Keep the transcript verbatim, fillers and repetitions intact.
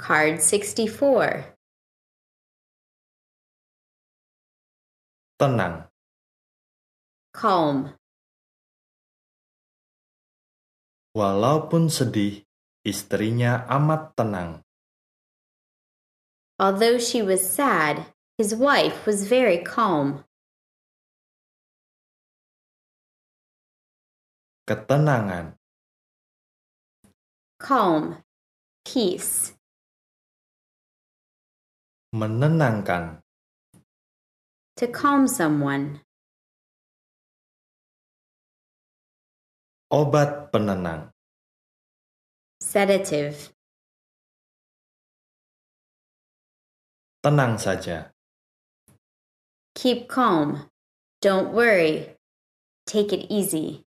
Card sixty-four. Tenang. Calm. Walaupun sedih, istrinya amat tenang. Although she was sad, his wife was very calm. Ketenangan. Calm. Peace. Menenangkan. To calm someone. Obat penenang. Sedative. Tenang saja. Keep calm. Don't worry. Take it easy.